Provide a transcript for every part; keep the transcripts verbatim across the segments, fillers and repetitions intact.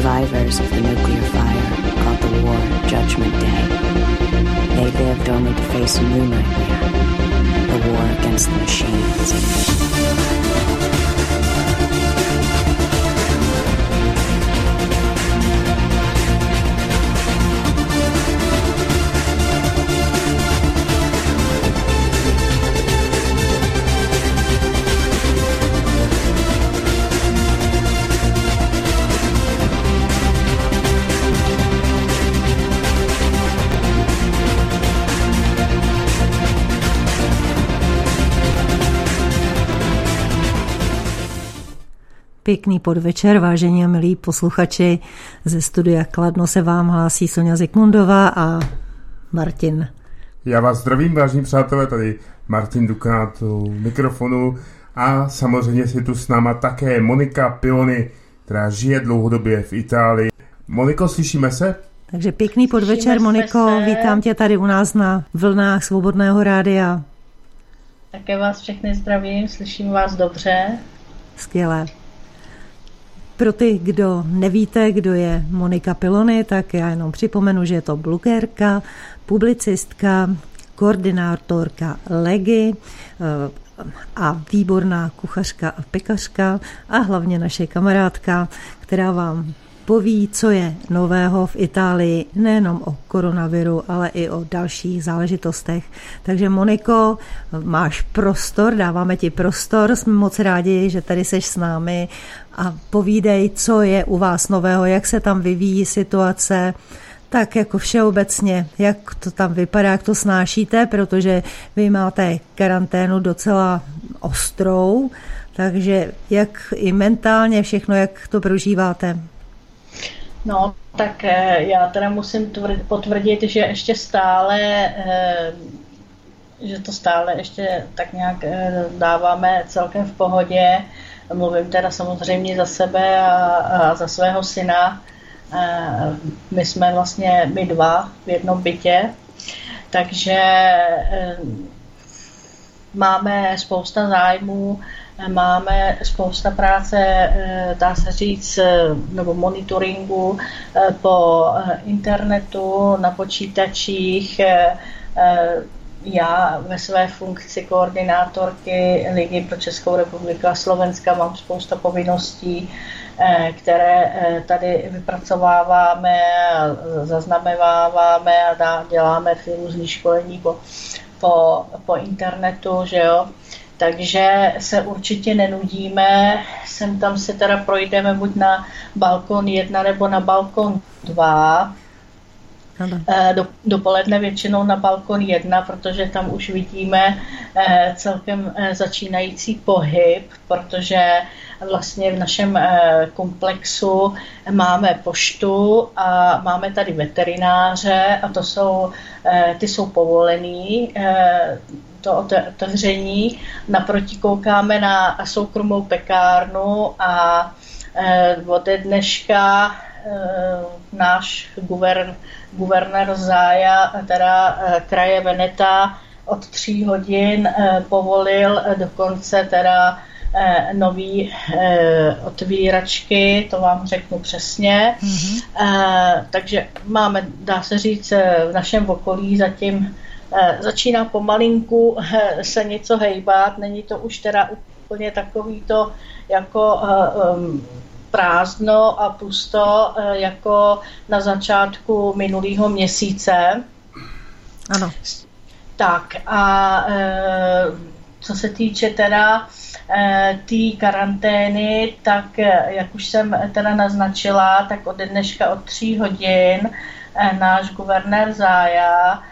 survivors of the nuclear fire called the war Judgment Day. They lived only to face a new nightmare, the war against the machines. Pěkný podvečer, vážení a milí posluchači. Ze studia Kladno se vám hlásí Sonja Zikmundová a Martin. Já vás zdravím, vážení přátelé, tady Martin Dukát u mikrofonu a samozřejmě si tu s náma také Monika Pilony, která žije dlouhodobě v Itálii. Moniko, slyšíme se? Takže pěkný podvečer, slyšíme Moniko, se. Vítám tě tady u nás na vlnách Svobodného rádia. Také vás všechny zdravím, slyším vás dobře. Skvělé. Pro ty, kdo nevíte, kdo je Monika Pilony, tak já jenom připomenu, že je to blogerka, publicistka, koordinátorka Legy a výborná kuchařka a pekařka a hlavně naše kamarádka, která vám poví, co je nového v Itálii, nejenom o koronaviru, ale i o dalších záležitostech. Takže Moniko, máš prostor, dáváme ti prostor, jsme moc rádi, že tady seš s námi a povídej, co je u vás nového, jak se tam vyvíjí situace, tak jako všeobecně, jak to tam vypadá, jak to snášíte, protože vy máte karanténu docela ostrou, takže jak i mentálně všechno, jak to prožíváte? No, tak já teda musím potvrdit, že ještě stále, že to stále ještě tak nějak dáváme celkem v pohodě. Mluvím teda samozřejmě za sebe a, a za svého syna. My jsme vlastně my dva v jednom bytě, takže máme spousta zájmů, máme spousta práce, dá se říct, nebo monitoringu po internetu, na počítačích. Já ve své funkci koordinátorky Ligy pro Českou republiku a Slovenska mám spousta povinností, které tady vypracováváme, zaznamenáváme a děláme různý školení po, po, po internetu, že jo. Takže se určitě nenudíme, sem tam se teda projdeme buď na balkon jedna nebo na balkon dva. Do, dopoledne většinou na balkon jedna, protože tam už vidíme celkem začínající pohyb, protože vlastně v našem komplexu máme poštu a máme tady veterináře a to jsou, ty jsou povolený, to otevření. Naproti koukáme na soukromou pekárnu a ode dneška náš guvern, guvernér Zája, teda kraje Veneta, od tří hodin povolil dokonce teda nový otvíračky, to vám řeknu přesně. Mm-hmm. Takže máme, dá se říct, v našem okolí zatím začíná pomalinku se něco hejbat, není to už teda úplně takový to jako um, prázdno a pusto jako na začátku minulého měsíce. Ano. Tak a co se týče teda té tý karantény, tak jak už jsem teda naznačila, tak od dneška od tří hodin náš guvernér Zája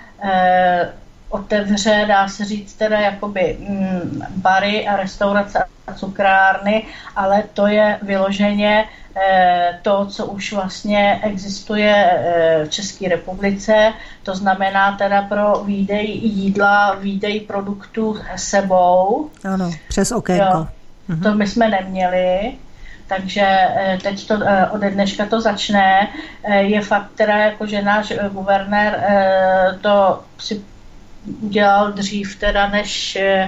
otevře, dá se říct teda jakoby mm, bary a restaurace a cukrárny, ale to je vyloženě e, to, co už vlastně existuje e, v České republice, to znamená teda pro výdej jídla, výdej produktů sebou. Ano, přes okénko. Mhm. To my jsme neměli. Takže teď to ode dneška to začne. Je fakt teda, jako, že náš guvernér to si udělal dřív teda, než,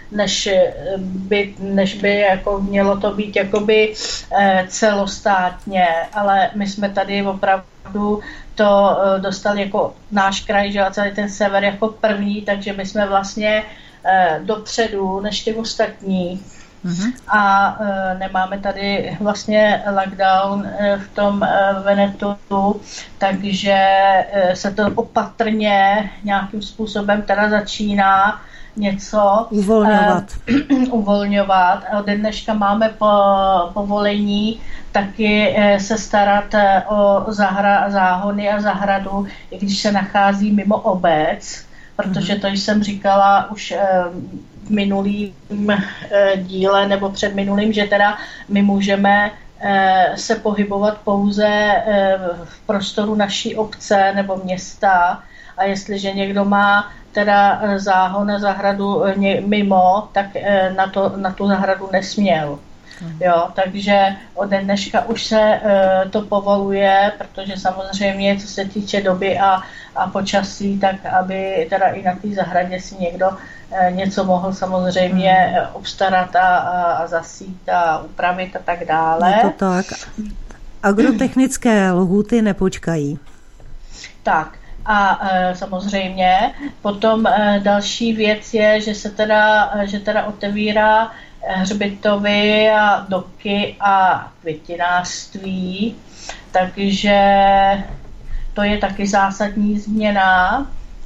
než by, než by jako mělo to být jakoby celostátně, ale my jsme tady opravdu to dostali jako náš kraj, že a celý ten sever jako první, takže my jsme vlastně dopředu než ty ostatní. Mm-hmm. A e, nemáme tady vlastně lockdown e, v tom e, Venetu, takže e, se to opatrně nějakým způsobem teda začíná něco uvolňovat. E, uvolňovat. A od dneška máme po, povolení taky e, se starat e, o zahra, záhony a zahradu, i když se nachází mimo obec, protože to jsem říkala už e, v minulým díle nebo před minulým, že teda my můžeme se pohybovat pouze v prostoru naší obce nebo města a jestliže někdo má teda záhon a zahradu mimo, tak na, to, na tu zahradu nesměl. Jo, takže od dneška už se to povoluje, protože samozřejmě co se týče doby a, a počasí, tak aby teda i na té zahradě si někdo něco mohl samozřejmě obstarat a, a zasít a upravit a tak dále. Je to tak. Agrotechnické lhůty nepočkají. Tak a e, samozřejmě potom e, další věc je, že se teda, že teda otevírá hřbitovy a doky a květinářství, takže to je taky zásadní změna,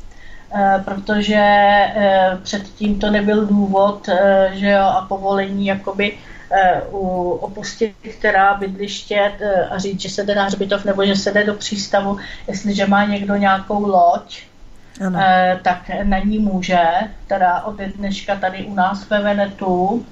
protože předtím to nebyl důvod, že jo, a povolení jakoby opustit která bydliště a říct, že se jde na hřbitov nebo že se jde do přístavu, jestliže má někdo nějakou loď, ano. Tak na ní může, teda od dneška tady u nás ve Venetu.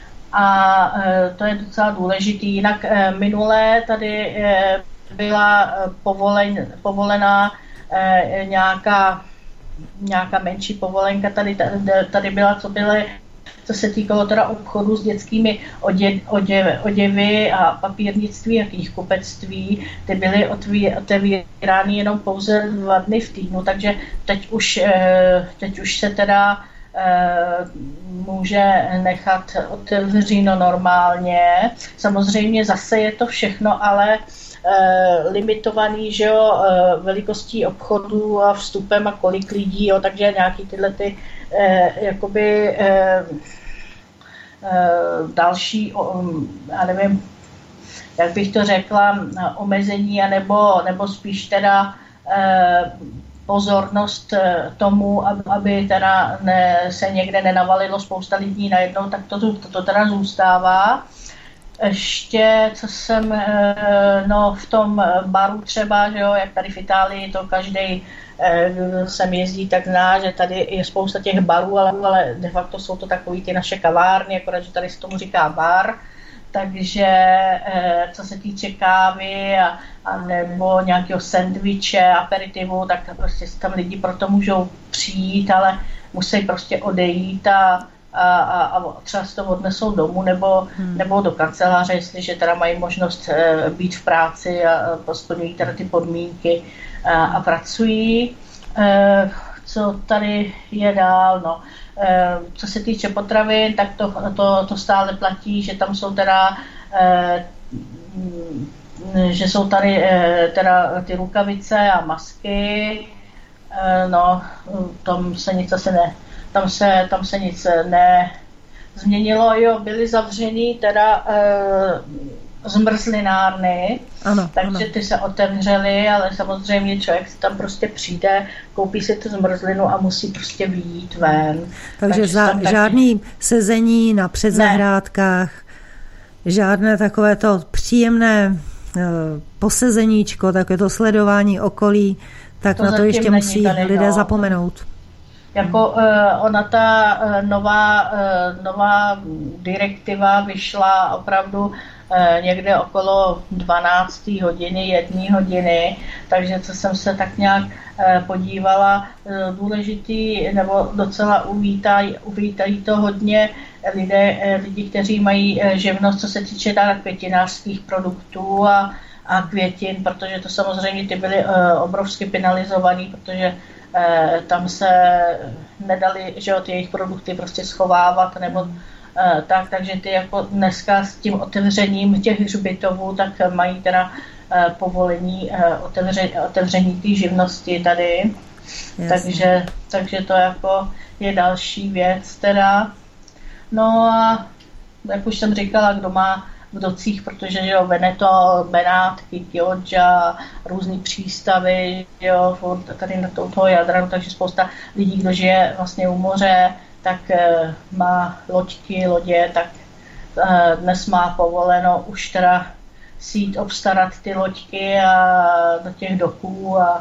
A to je docela důležitý. Jinak minulé tady byla povolen, povolená nějaká, nějaká menší povolenka, tady, tady byla, co byly, co se týkalo teda obchodu s dětskými oděv, oděv, oděvy a papírnictví a knihkupectví, ty byly otevírány jenom pouze dva dny v týdnu, takže teď už, teď už se teda může nechat otevřeno normálně. Samozřejmě zase je to všechno, ale limitovaný, že jo, velikostí obchodu a vstupem a kolik lidí, jo, takže nějaký tyhle ty jakoby další, já nevím, jak bych to řekla, omezení, anebo, nebo spíš teda pozornost tomu, aby teda ne, se někde nenavalilo spousta lidí najednou, tak to, to, to teda zůstává. Ještě, co jsem, no v tom baru třeba, že jo, jak tady v Itálii, to každý sem jezdí, tak zná, že tady je spousta těch barů, ale, ale de facto jsou to takový ty naše kavárny, akorát, že tady se tomu říká bar. Takže co se týče kávy a, a nebo nějakého sendviče, aperitivu, tak prostě tam lidi proto můžou přijít, ale musí prostě odejít a, a, a, a třeba si to odnesou domů nebo, hmm. nebo do kanceláře, jestliže teda mají možnost být v práci a splňují teda ty podmínky a, a pracují. Co tady je dál? No. Co se týče potravin, tak to, to, to stále platí, že tam jsou teda, že jsou tady teda ty rukavice a masky, no, tam se nic asi ne, tam se, tam se nic ne změnilo, jo, byly zavřený teda zmrzlinárny, ano, takže ano. Ty se otevřely, ale samozřejmě člověk si tam prostě přijde, koupí si tu zmrzlinu a musí prostě vyjít ven. Takže, takže za, taky... žádný sezení na předzahrádkách, ne. Žádné takové to příjemné uh, posezeníčko, takové to sledování okolí, tak to na to ještě musí tady, lidé no. zapomenout. Jako uh, ona ta uh, nová, uh, nová direktiva vyšla opravdu někde okolo dvanácté hodiny, jedné hodiny, takže co jsem se tak nějak podívala, důležitý nebo docela uvítají, uvítají to hodně lidé, lidi, kteří mají živnost, co se týče květinářských produktů a, a květin, protože to samozřejmě ty byly obrovsky penalizovaný, protože tam se nedali, že jo, ty jejich produkty prostě schovávat nebo tak, takže ty jako dneska s tím otevřením těch hřbitovů, tak mají teda povolení otevře, otevření té živnosti tady. Takže, takže to jako je další věc teda. No a jak už jsem říkala, kdo má v docích, protože jo, Veneto, Benátky, Chioggia, různý přístavy, jo, tady na toho Jadranu, takže spousta lidí, kdo žije vlastně u moře, tak e, má loďky, lodě, tak e, dnes má povoleno už teda si jít obstarat ty loďky a do těch doků a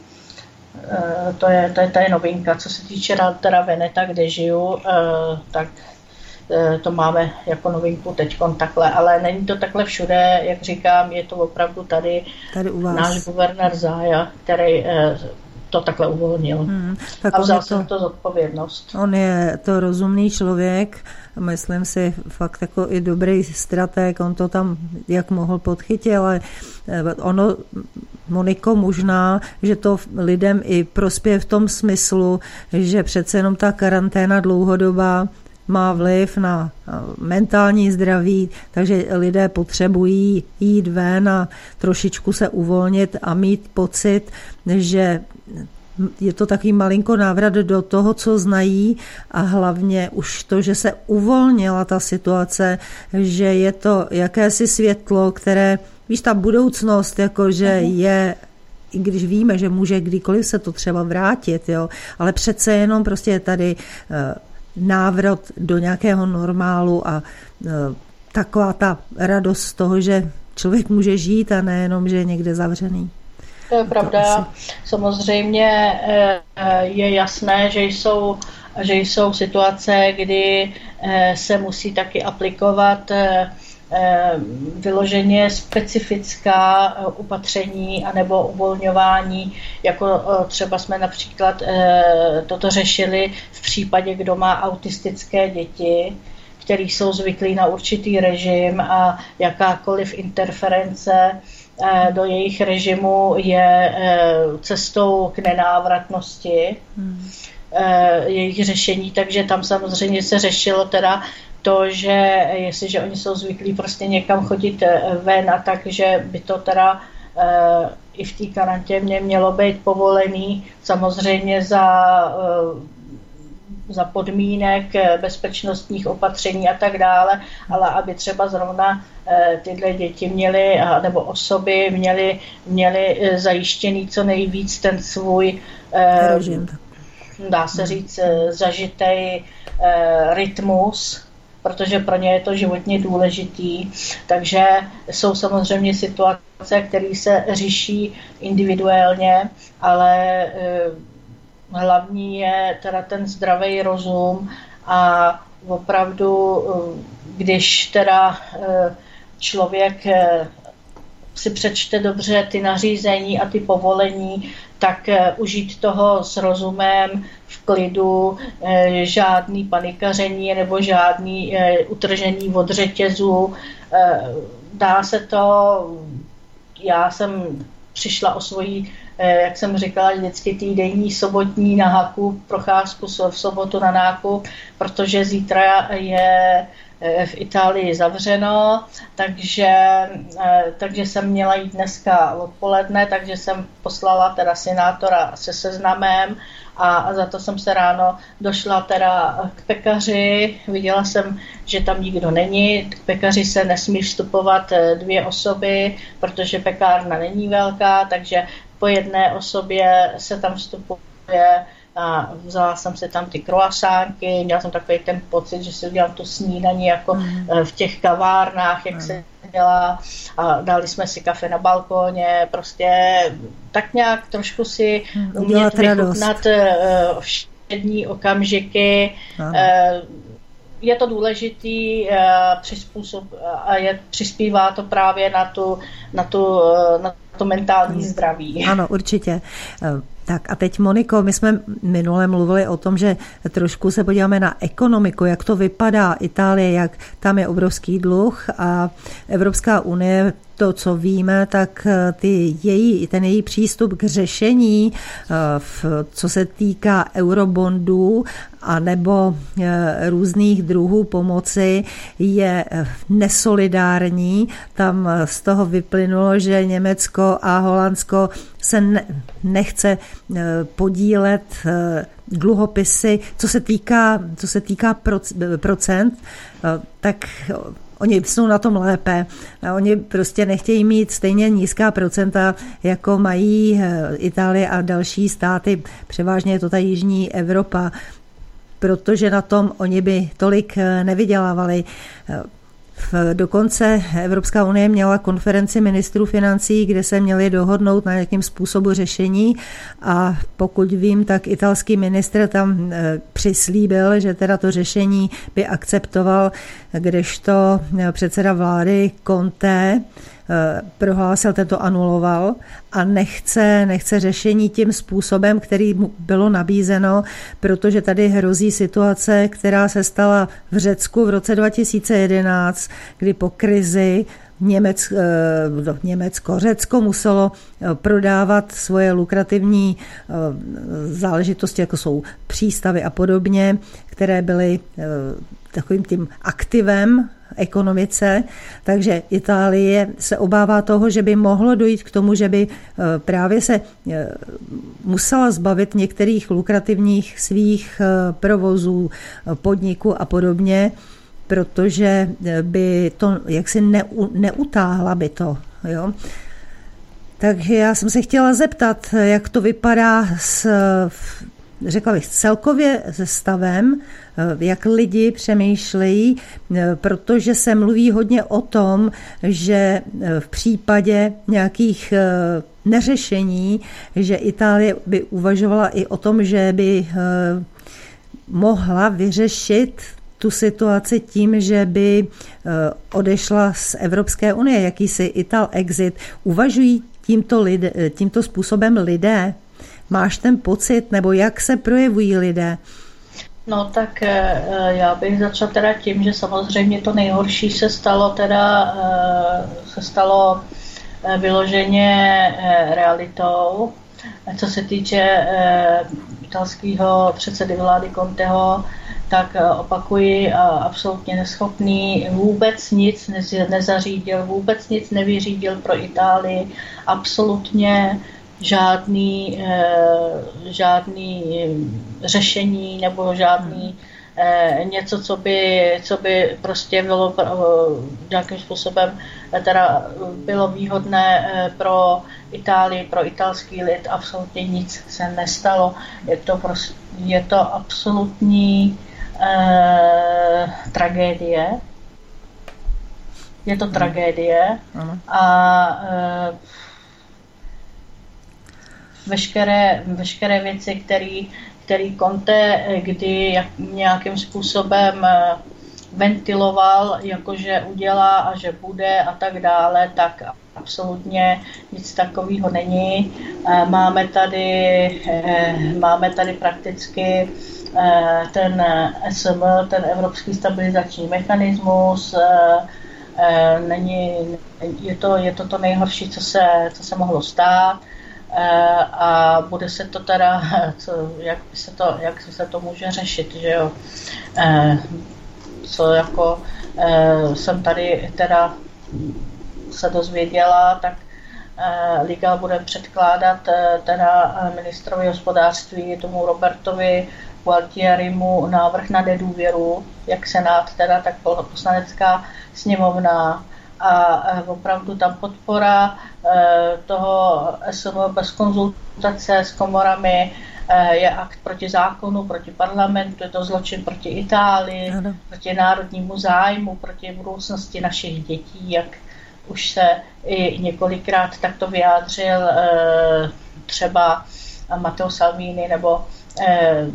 e, to je, to je, to je novinka. Co se týče teda Veneta, kde žiju, e, tak to máme jako novinku teďkon takhle, ale není to takhle všude, jak říkám, je to opravdu tady, tady u vás. Náš guvernér Zája, který to takhle uvolnil. Hmm, tak a vzal jsem to, to zodpovědnost. On je to rozumný člověk, myslím si fakt jako i dobrý strateg, on to tam jak mohl podchytil, ale ono, Moniko, možná, že to lidem i prospěje v tom smyslu, že přece jenom ta karanténa dlouhodobá má vliv na mentální zdraví, takže lidé potřebují jít ven a trošičku se uvolnit a mít pocit, že je to takový malinko návrat do toho, co znají a hlavně už to, že se uvolnila ta situace, že je to jakési světlo, které, víš, ta budoucnost, jakože je, i když víme, že může kdykoliv se to třeba vrátit, jo, ale přece jenom prostě je tady návrat do nějakého normálu a e, taková ta radost z toho, že člověk může žít a nejenom, že je někde zavřený. To je pravda. Asi... Samozřejmě e, je jasné, že jsou, že jsou situace, kdy e, se musí taky aplikovat e, vyloženě specifická opatření anebo uvolňování, jako třeba jsme například toto řešili v případě, kdo má autistické děti, který jsou zvyklí na určitý režim a jakákoliv interference do jejich režimu je cestou k nenávratnosti jejich řešení, takže tam samozřejmě se řešilo teda to, že jestliže oni jsou zvyklí prostě někam chodit ven a tak, že by to teda e, i v té karanténě mělo být povolený, samozřejmě za, e, za podmínek bezpečnostních opatření a tak dále, ale aby třeba zrovna e, tyhle děti měly, nebo osoby měly, měly zajištěný co nejvíc ten svůj e, dá se říct zažitej e, rytmus, protože pro ně je to životně důležitý. Takže jsou samozřejmě situace, které se řeší individuálně, ale e, hlavní je teda ten zdravý rozum a opravdu, když teda e, člověk e, si přečte dobře ty nařízení a ty povolení, tak e, užít toho s rozumem, v klidu, e, žádný panikaření nebo žádný e, utržení od řetězu. E, dá se to, já jsem přišla o svoji, e, jak jsem říkala, vždycky týdenní sobotní na háku, procházku v sobotu na nákup, protože zítra je v Itálii zavřeno, takže, takže jsem měla jít dneska odpoledne, takže jsem poslala teda senátora se seznamem a za to jsem se ráno došla teda k pekaři, viděla jsem, že tam nikdo není, k pekaři se nesmí vstupovat dvě osoby, protože pekárna není velká, takže po jedné osobě se tam vstupuje. A vzala jsem si tam ty croissánky, měla jsem takový ten pocit, že si udělám tu snídaní jako mm. v těch kavárnách, jak mm. se dělá, a dali jsme si kafe na balkóně, prostě tak nějak trošku si mm. umět vychutnat všední okamžiky. Mm. Je to důležitý, přizpůsob, a je, přispívá to právě na tu, na tu, na to mentální zdraví. Ano, určitě. Tak a teď, Moniko, my jsme minule mluvili o tom, že trošku se podíváme na ekonomiku, jak to vypadá Itálie, jak tam je obrovský dluh a Evropská unie, to, co víme, tak ty její, ten její přístup k řešení, co se týká eurobondů a nebo různých druhů pomoci, je nesolidární. Tam z toho vyplynulo, že Německo a Holandsko se nechce podílet dluhopisy, co se týká, co se týká procent, tak oni jsou na tom lépe. Oni prostě nechtějí mít stejně nízká procenta, jako mají Itálie a další státy. Převážně je to ta jižní Evropa, protože na tom oni by tolik nevydělávali. Dokonce Evropská unie měla konferenci ministrů financí, kde se měli dohodnout na nějakým způsobu řešení a pokud vím, tak italský ministr tam přislíbil, že teda to řešení by akceptoval, kdežto předseda vlády Conte prohlásil, tento anuloval a nechce, nechce řešení tím způsobem, který mu bylo nabízeno, protože tady hrozí situace, která se stala v Řecku v roce dva tisíce jedenáct, kdy po krizi Němec, Německo, Řecko muselo prodávat svoje lukrativní záležitosti, jako jsou přístavy a podobně, které byly takovým tím aktivem ekonomice, takže Itálie se obává toho, že by mohlo dojít k tomu, že by právě se musela zbavit některých lukrativních svých provozů, podniků a podobně, protože by to jaksi neutáhla by to. Jo? Takže já jsem se chtěla zeptat, jak to vypadá s, řekla bych, celkově se stavem, jak lidi přemýšlejí, protože se mluví hodně o tom, že v případě nějakých neřešení, že Itálie by uvažovala i o tom, že by mohla vyřešit tu situaci tím, že by odešla z Evropské unie, jakýsi Ital exit. Uvažují tímto, lidé, tímto způsobem lidé? Máš ten pocit, nebo jak se projevují lidé? No tak já bych začala teda tím, že samozřejmě to nejhorší se stalo teda se stalo vyloženě realitou. Co se týče italského předsedy vlády Conteho, tak opakuji, absolutně neschopný, vůbec nic nezařídil, vůbec nic nevyřídil pro Itálii, absolutně žádný, žádný řešení nebo žádný něco, co by, co by prostě bylo nějakým způsobem teda bylo výhodné pro Itálii, pro italský lid, absolutně nic se nestalo. Je to, prostě, je to absolutní eh, tragédie. Je to tragédie a eh, veškeré, veškeré věci, které který Conte kdy jak, nějakým způsobem ventiloval, jakože udělá a že bude a tak dále, tak absolutně nic takového není. Máme tady, máme tady prakticky ten S M, ten Evropský stabilizační mechanismus. Není, je, to, je to to nejhorší, co se, co se mohlo stát. A bude se to teda, co, jak, se to, jak se to může řešit, že jo. Co jako jsem tady teda se dozvěděla, tak Liga bude předkládat teda ministrovi hospodářství, tomu Robertovi Gualtierimu, návrh na nedůvěru, jak Senát teda, tak poslanecká sněmovna. A opravdu tam podpora toho S M bez konzultace s komorami je akt proti zákonu, proti parlamentu, je to zločin proti Itálii, ano. Proti národnímu zájmu, proti budoucnosti našich dětí, jak už se i několikrát takto vyjádřil třeba Matteo Salvini nebo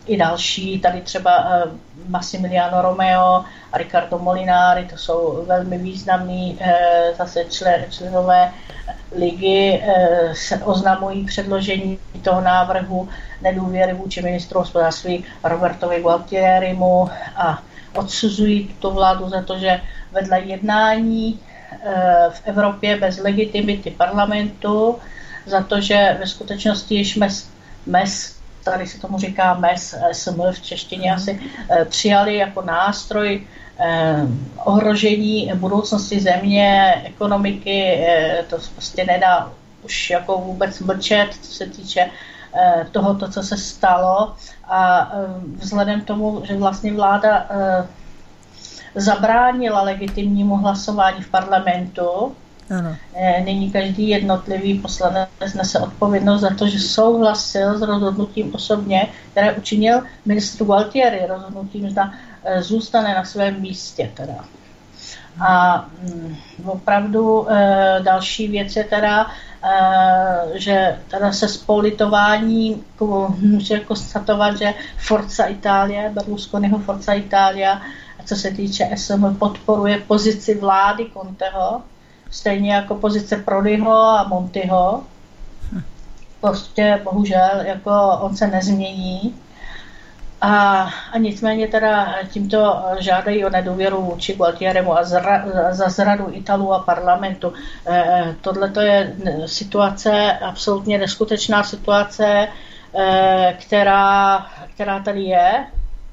i další, tady třeba Massimiliano Romeo a Riccardo Molinari, to jsou velmi významní zase členové ligy, se oznamují předložení toho návrhu nedůvěry vůči ministru hospodářství Robertovi Gualtierimu a odsuzují tuto vládu za to, že vedla jednání v Evropě bez legitimity parlamentu, za to, že ve skutečnosti již mes, mes tady se tomu říká mes, S M v češtině asi, přijali jako nástroj eh, ohrožení budoucnosti země, ekonomiky, eh, to prostě nedá už jako vůbec mlčet, co se týče eh, tohoto, co se stalo. A eh, vzhledem tomu, že vlastně vláda eh, zabránila legitimnímu hlasování v parlamentu, ano. Nyní každý jednotlivý poslanec nese odpovědnost za to, že souhlasil s rozhodnutím osobně, které učinil ministr Gualtieri, rozhodnutím, zda zůstane na svém místě. Teda. A mm, opravdu e, další věc je teda, e, že teda se s politováním může konstatovat, že Forza Italia, Berlusconiho Forza Italia, co se týče S M, podporuje pozici vlády Conteho, stejně jako pozice Prodiho a Montiho. Prostě bohužel jako on se nezmění. A, a nicméně teda tímto žádají o nedůvěru vůči Gualtierimu a zra, za zradu Italů a parlamentu. E, Tohle to je situace, absolutně neskutečná situace, e, která, která tady je.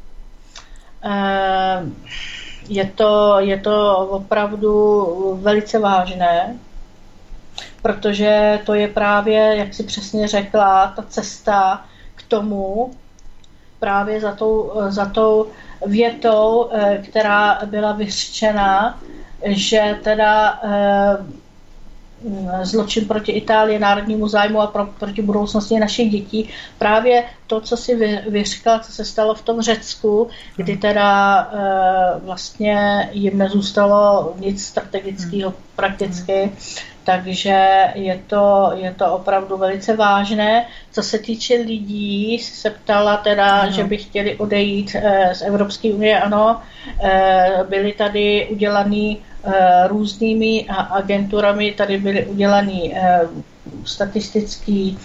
E, Je to, je to opravdu velice vážné, protože to je právě, jak si přesně řekla, ta cesta k tomu, právě za tou, za tou větou, která byla vyřčena, že teda zločin proti Itálii, národnímu zájmu a pro, proti budoucnosti našich dětí. Právě to, co si vy, vyřkla, co se stalo v tom Řecku, kdy teda e, vlastně jim nezůstalo nic strategického prakticky, takže je to, je to opravdu velice vážné. Co se týče lidí, se ptala teda, ano. že by chtěli odejít e, z Evropské unie, ano, e, byly tady udělaný různými agenturami, tady byly udělaný statistický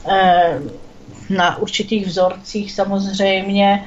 na určitých vzorcích samozřejmě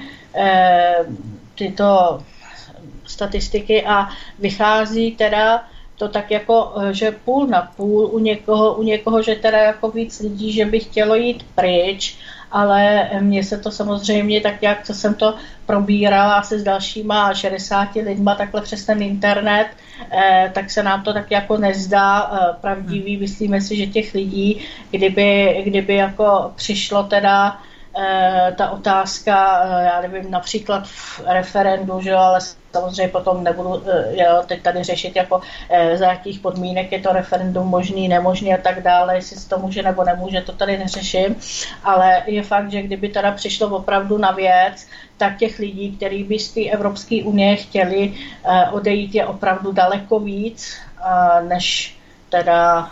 tyto statistiky a vychází teda to tak jako, že půl na půl u někoho, u někoho, že teda jako víc lidí, že by chtělo jít pryč, ale mně se to samozřejmě tak, jak co jsem to probírala asi s dalšíma šedesáti lidma takhle přes ten internet, eh, tak se nám to tak jako nezdá eh, pravdivý. Myslíme si, že těch lidí, kdyby, kdyby jako přišlo teda eh, ta otázka, eh, já nevím, například v referendu, že jo, ale samozřejmě potom nebudu eh, jo, teď tady řešit, jako eh, za jakých podmínek je to referendum možný, nemožný a tak dále, jestli se to může nebo nemůže, to tady neřeším, ale je fakt, že kdyby teda přišlo opravdu na věc, tak těch lidí, kteří by z té Evropské unie chtěli eh, odejít, je opravdu daleko víc, eh, než teda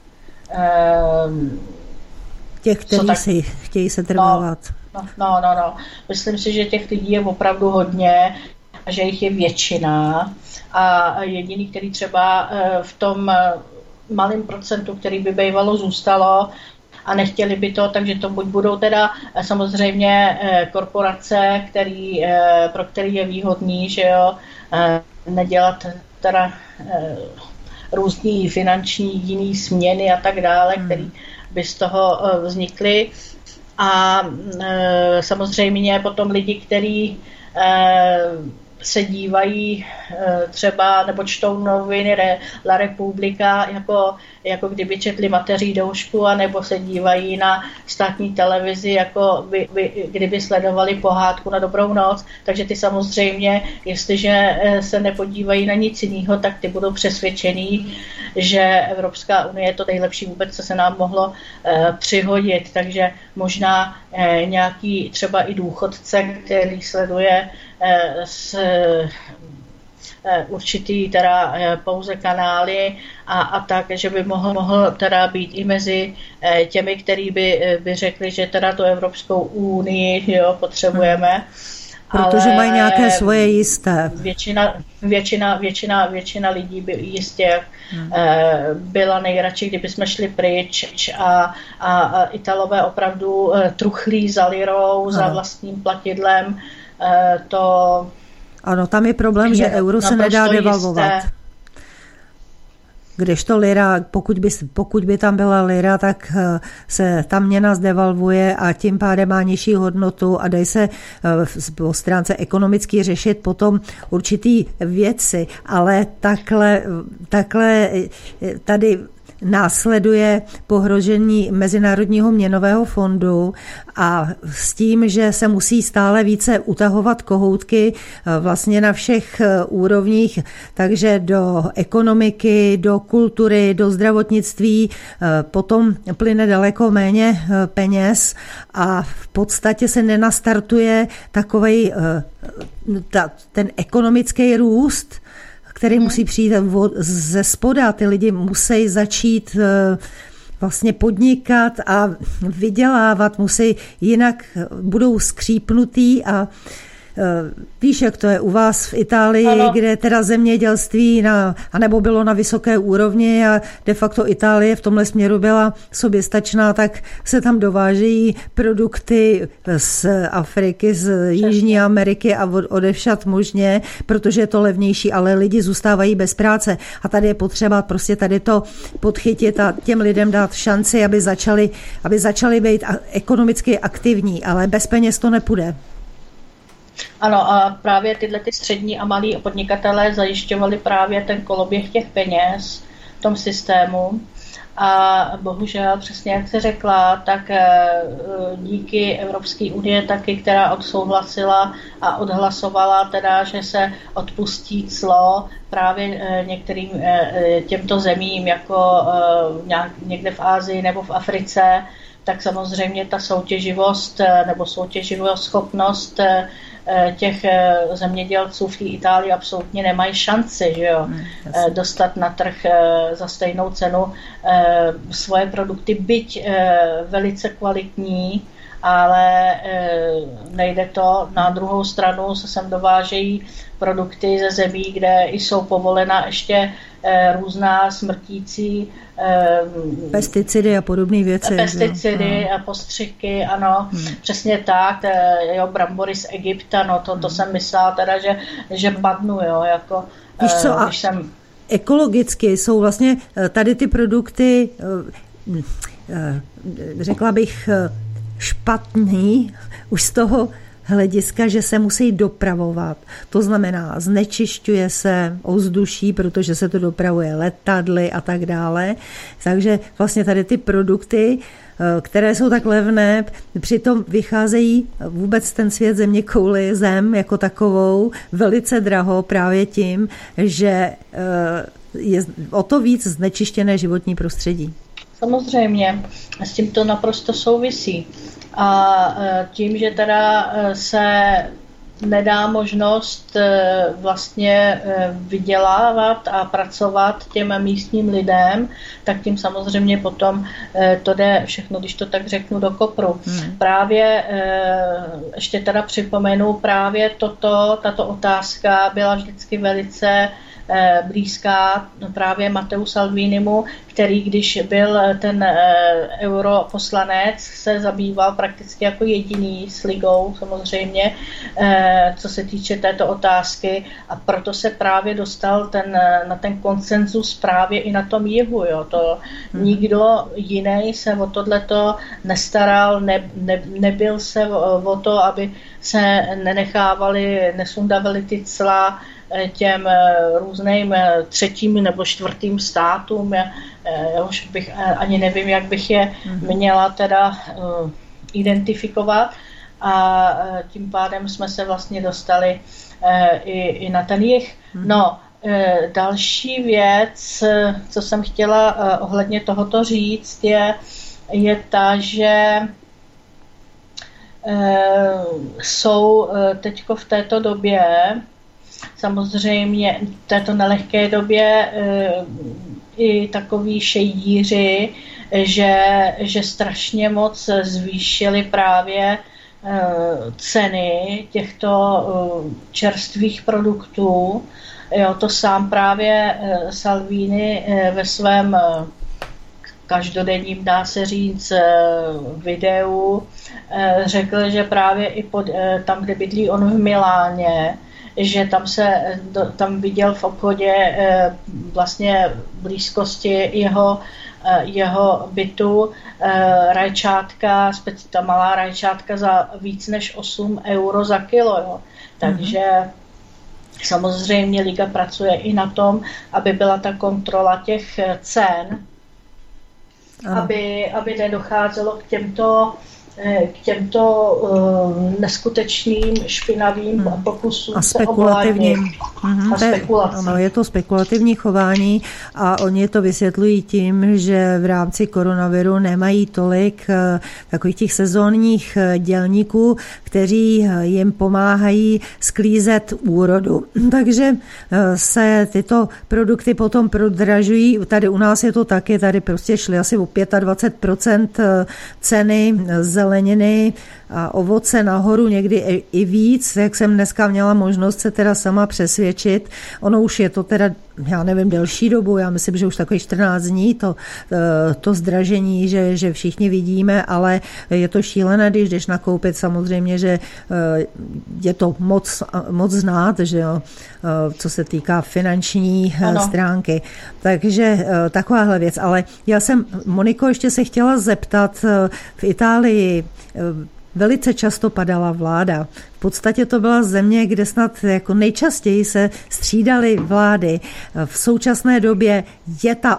eh, těch, kteří tak, si chtějí se trvávat. No, no, no, no. Myslím si, že těch lidí je opravdu hodně, že jich je většina a jediný, který třeba v tom malém procentu, který by bývalo zůstalo a nechtěli by to, takže to buď budou teda samozřejmě korporace, který, pro který je výhodný, že jo, nedělat teda různý finanční jiný směny a tak dále, který by z toho vznikly. A samozřejmě potom lidi, kteří se dívají třeba, nebo čtou noviny La Repubblica, jako, jako kdyby četli mateří doušku, anebo se dívají na státní televizi, jako by, by, kdyby sledovali pohádku na dobrou noc. Takže ty samozřejmě, jestliže se nepodívají na nic jiného, tak ty budou přesvědčený, že Evropská unie je to nejlepší vůbec, co se nám mohlo eh, přihodit. Takže možná eh, nějaký třeba i důchodce, který sleduje s určitý teda pouze kanály a, a tak, že by mohl, mohl teda být i mezi těmi, kteří by, by řekli, že teda tu Evropskou unii, jo, potřebujeme. Protože mají nějaké svoje jisté. Většina, většina, většina, většina lidí by jistě hmm. byla nejradši, kdyby jsme šli pryč a, a, a Italové opravdu truchlí za lirou, ano. za vlastním platidlem. To ano, tam je problém, je že euro se nedá devalvovat. Jisté. Kdežto lira, pokud by, pokud by tam byla lira, tak se ta měna zdevalvuje a tím pádem má nižší hodnotu a dají se po stránce ekonomicky řešit potom určitý věci, ale takhle, takhle tady následuje pohrožení Mezinárodního měnového fondu a s tím, že se musí stále více utahovat kohoutky vlastně na všech úrovních, takže do ekonomiky, do kultury, do zdravotnictví potom plyne daleko méně peněz a v podstatě se nenastartuje takovej ta, ten ekonomický růst, který musí přijít ze spoda. Ty lidi musí začít vlastně podnikat a vydělávat, musí, jinak budou skřípnutý a víš, jak to je u vás v Itálii, ano. kde teda zemědělství na, anebo bylo na vysoké úrovni a de facto Itálie v tomhle směru byla soběstačná, tak se tam dovážejí produkty z Afriky, z Jižní Ameriky a odevšad možně, protože je to levnější, ale lidi zůstávají bez práce a tady je potřeba prostě tady to podchytit a těm lidem dát šanci, aby začali, aby začali být ekonomicky aktivní, ale bez peněz to nepůjde. Ano, a právě tyhle ty střední a malí podnikatelé zajišťovali právě ten koloběh těch peněz v tom systému. A bohužel, přesně jak se řekla, tak díky Evropské unie taky, která odsouhlasila a odhlasovala teda, že se odpustí clo právě některým těmto zemím, jako někde v Asii nebo v Africe, tak samozřejmě ta soutěživost nebo soutěživá schopnost těch zemědělců v té Itálii absolutně nemají šanci, že jo, hmm, dostat na trh za stejnou cenu svoje produkty, byť velice kvalitní, ale nejde to. Na druhou stranu se sem dovážejí produkty ze zemí, kde jsou povolena ještě různá smrtící pesticidy a podobné věci. Pesticidy a postřiky, ano, hmm. přesně tak, jo, brambory z Egypta, no to, to jsem myslela teda, že, že padnu, jo, jako Víš co, když jsem... ekologicky jsou vlastně tady ty produkty, řekla bych, špatný, už z toho hlediska, že se musí dopravovat. To znamená, znečišťuje se ovzduší, protože se to dopravuje letadly a tak dále. Takže vlastně tady ty produkty, které jsou tak levné, přitom vycházejí vůbec ten svět zeměkouli, zem jako takovou, velice draho právě tím, že je o to víc znečištěné životní prostředí. Samozřejmě, s tím to naprosto souvisí. A tím, že teda se nedá možnost vlastně vydělávat a pracovat těm místním lidem, tak tím samozřejmě potom to jde všechno, když to tak řeknu, do kopru. Hmm. Právě, ještě teda připomenu, právě toto, tato otázka byla vždycky velice blízká právě Matteu Salvinimu, který, když byl ten europoslanec, se zabýval prakticky jako jediný s ligou samozřejmě, co se týče této otázky, a proto se právě dostal ten, na ten konsenzus právě i na tom jihu. Jo. To hmm. nikdo jiný se o tohleto nestaral, ne, ne, nebyl se o, o to, aby se nenechávali, nesundavali ty cla těm různým třetím nebo čtvrtým státům. Já už bych ani nevím, jak bych je měla teda identifikovat, a tím pádem jsme se vlastně dostali i, i na ten jih. No, další věc, co jsem chtěla ohledně tohoto říct, je, je ta, že jsou teďko v této době samozřejmě v této nelehké době i takový šejdíři, že, že strašně moc zvýšili právě ceny těchto čerstvých produktů. Jo, to sám právě Salvini ve svém každodenním, dá se říct, videu řekl, že právě i pod, tam, kde bydlí on v Miláně, že tam se tam viděl v obchodě vlastně v blízkosti jeho, jeho bytu rajčátka, ta malá rajčátka za víc než osm euro za kilo. Jo. Takže mm-hmm. samozřejmě Liga pracuje i na tom, aby byla ta kontrola těch cen, aby, aby nedocházelo k těmto k těmto uh, neskutečným, špinavým hmm. pokusům a spekulativním. Mm-hmm. A spekulací. Ano, je to spekulativní chování a oni to vysvětlují tím, že v rámci koronaviru nemají tolik uh, takových těch sezónních uh, dělníků, kteří uh, jim pomáhají sklízet úrodu. Takže uh, se tyto produkty potom prodražují. Tady u nás je to taky, tady prostě šly asi o dvacet pět procent ceny zeleniny a ovoce nahoru, někdy i víc, jak jsem dneska měla možnost se teda sama přesvědčit. Ono už je to teda, já nevím, delší dobu, já myslím, že už takových čtrnáct dní to, to zdražení, že, že všichni vidíme, ale je to šílené, když jdeš nakoupit, samozřejmě, že je to moc, moc znát, že jo, co se týká finanční ano. stránky. Takže takováhle věc. Ale já jsem, Moniko, ještě se chtěla zeptat, v Itálii velice často padala vláda. V podstatě to byla země, kde snad jako nejčastěji se střídaly vlády. V současné době je ta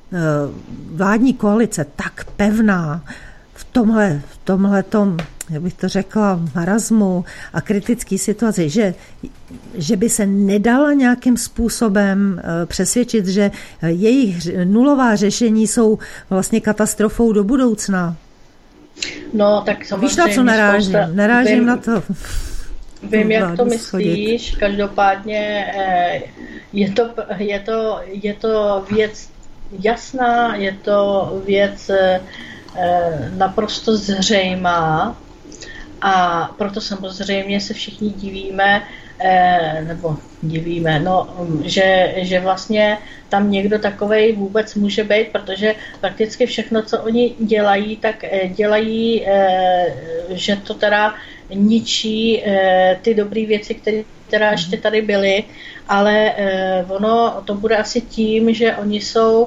vládní koalice tak pevná v tomhle, v tomhletom, jak bych to řekla, marazmu a kritické situaci, že, že by se nedala nějakým způsobem přesvědčit, že jejich nulová řešení jsou vlastně katastrofou do budoucna. No, tak samozřejmě... Víš, na co narážím? Spousta... Narážím vím, na to. Vím, jak to myslíš. Schodit. Každopádně je to, je, to, je to věc jasná, je to věc naprosto zřejmá a proto samozřejmě se všichni divíme, nebo divíme, no, že, že vlastně tam někdo takovej vůbec může být, protože prakticky všechno, co oni dělají, tak dělají, že to teda ničí ty dobré věci, které teda ještě tady byly, ale ono to bude asi tím, že oni jsou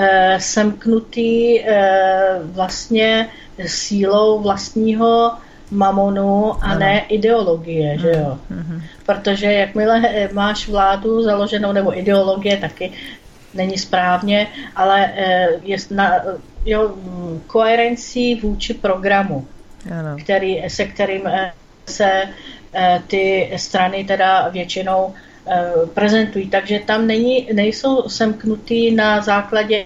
semknutý vlastně sílou vlastního mamonu a ne ideologie, že jo. Protože jakmile máš vládu založenou, nebo ideologie taky není správně, ale je na, jo, koherencí vůči programu, který, se kterým se ty strany teda většinou prezentují. Takže tam není, nejsou semknutý na základě